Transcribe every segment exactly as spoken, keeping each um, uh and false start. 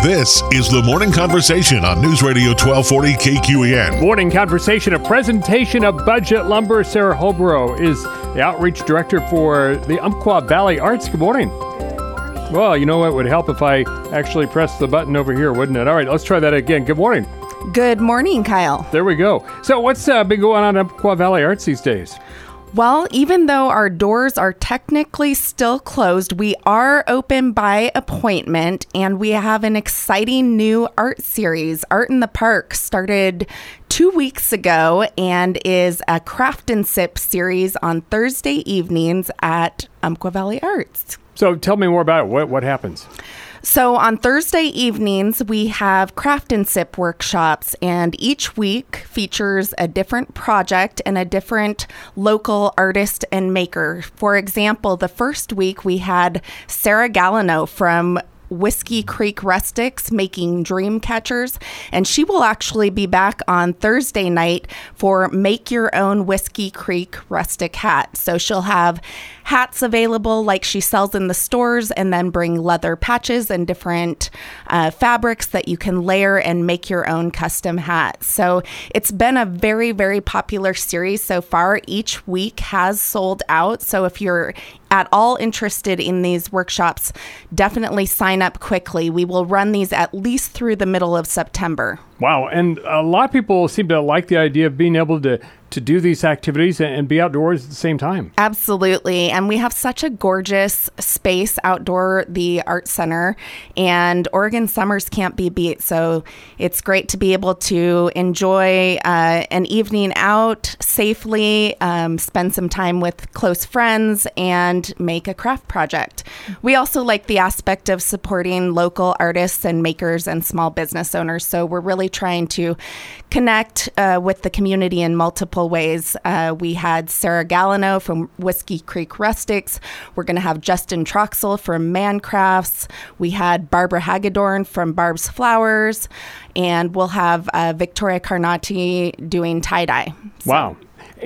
This is the Morning Conversation on News Radio twelve forty K Q E N. Morning Conversation, a presentation of Budget Lumber. Sarah Holbrook is the Outreach Director for the Umpqua Valley Arts. Good morning. Well, you know what would help if I actually pressed the button over here, wouldn't it? All right, let's try that again. Good morning. Good morning, Kyle. There we go. So what's uh, been going on at Umpqua Valley Arts these days? Well, even though our doors are technically still closed, we are open by appointment, and we have an exciting new art series. Art in the Park started two weeks ago and is a craft and sip series on Thursday evenings at Umpqua Valley Arts. So tell me more about it. What, what happens? So on Thursday evenings, we have craft and sip workshops, and each week features a different project and a different local artist and maker. For example, the first week we had Sarah Galliano from Whiskey Creek Rustics making dream catchers, and she will actually be back on Thursday night for Make Your Own Whiskey Creek Rustic Hat. So she'll have hats available like she sells in the stores, and then bring leather patches and different uh, fabrics that you can layer and make your own custom hat. So it's been a very, very popular series so far. Each week has sold out. So if you're at all interested in these workshops, definitely sign up quickly. We will run these at least through the middle of September. Wow. And a lot of people seem to like the idea of being able to, to do these activities and be outdoors at the same time. Absolutely. And we have such a gorgeous space outdoor, the Art Center, and Oregon summers can't be beat. So it's great to be able to enjoy uh, an evening out safely, um, spend some time with close friends, and make a craft project. We also like the aspect of supporting local artists and makers and small business owners. So we're really trying to connect uh, with the community in multiple ways. Uh, we had Sarah Galliano from Whiskey Creek Rustics. We're going to have Justin Troxel from Man Crafts. We had Barbara Hagedorn from Barb's Flowers. And we'll have uh, Victoria Carnati doing tie-dye. So. Wow.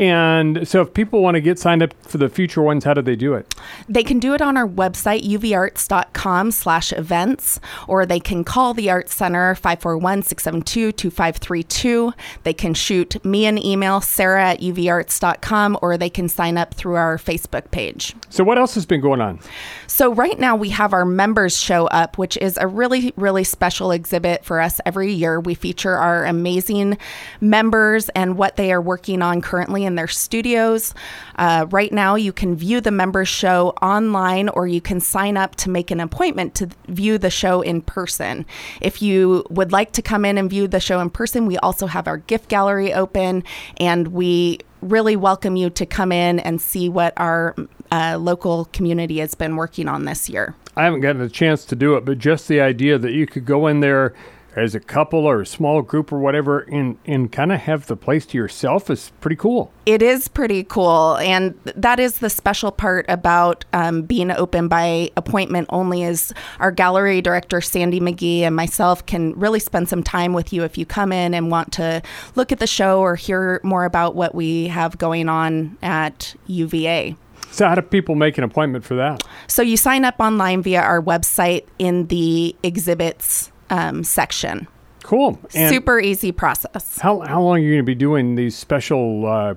And so if people want to get signed up for the future ones, how do they do it? They can do it on our website, uvarts.com slash events, or they can call the Art Center, five four one, six seven two, two five three two. They can shoot me an email, sarah at uvarts dot com, or they can sign up through our Facebook page. So what else has been going on? So right now we have our members show up, which is a really, really special exhibit for us every year. We feature our amazing members and what they are working on currently in their studios. Uh, right now, you can view the members show online, or you can sign up to make an appointment to view the show in person. If you would like to come in and view the show in person, we also have our gift gallery open, and we really welcome you to come in and see what our uh, local community has been working on this year. I haven't gotten a chance to do it, but just the idea that you could go in there as a couple or a small group or whatever and, and kind of have the place to yourself is pretty cool. It is pretty cool. And that is the special part about um, being open by appointment only, is our gallery director, Sandy McGee, and myself can really spend some time with you if you come in and want to look at the show or hear more about what we have going on at U V A. So how do people make an appointment for that? So you sign up online via our website in the exhibits Um, section. Cool. And super easy process. How how long are you going to be doing these special uh,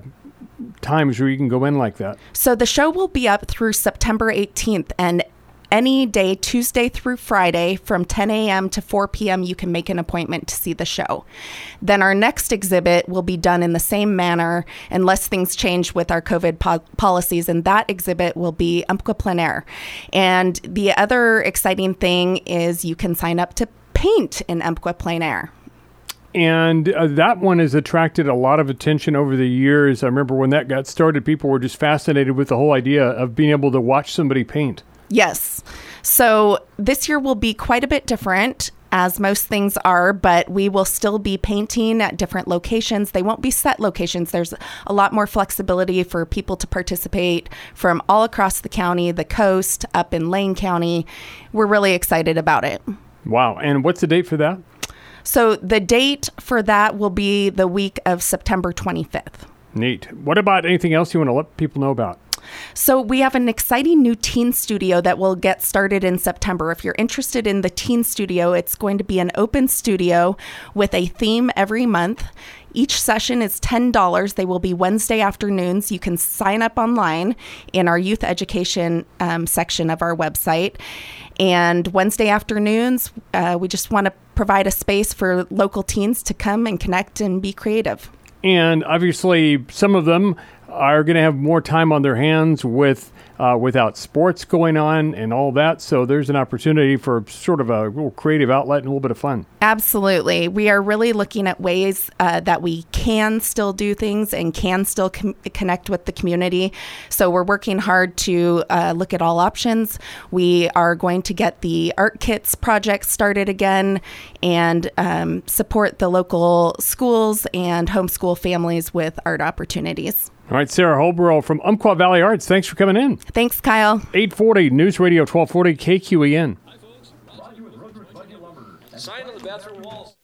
times where you can go in like that? So the show will be up through September eighteenth, and any day, Tuesday through Friday, from ten a.m. to four p.m., you can make an appointment to see the show. Then our next exhibit will be done in the same manner, unless things change with our COVID po- policies, and that exhibit will be Umpqua Plein Air. And the other exciting thing is you can sign up to paint in Umpqua Plein Air. And uh, that one has attracted a lot of attention over the years. I remember when that got started, people were just fascinated with the whole idea of being able to watch somebody paint. Yes. So this year will be quite a bit different, as most things are, but we will still be painting at different locations. They won't be set locations. There's a lot more flexibility for people to participate from all across the county, the coast, up in Lane County. We're really excited about it. Wow. And what's the date for that? So the date for that will be the week of September twenty-fifth. Neat. What about anything else you want to let people know about? So we have an exciting new teen studio that will get started in September. If you're interested in the teen studio, it's going to be an open studio with a theme every month. Each session is ten dollars. They will be Wednesday afternoons. You can sign up online in our youth education um, section of our website. And Wednesday afternoons, uh, we just want to provide a space for local teens to come and connect and be creative. And obviously, some of them are going to have more time on their hands with uh, without sports going on and all that. So there's an opportunity for sort of a little creative outlet and a little bit of fun. Absolutely. We are really looking at ways uh, that we can still do things and can still com- connect with the community. So we're working hard to uh, look at all options. We are going to get the Art Kits project started again and um, support the local schools and homeschool families with art opportunities. All right, Sarah Holbrow from Umpqua Valley Arts, thanks for coming in. Thanks, Kyle. eight forty News Radio twelve forty K Q E N. Hi, folks. Sign on the bathroom walls.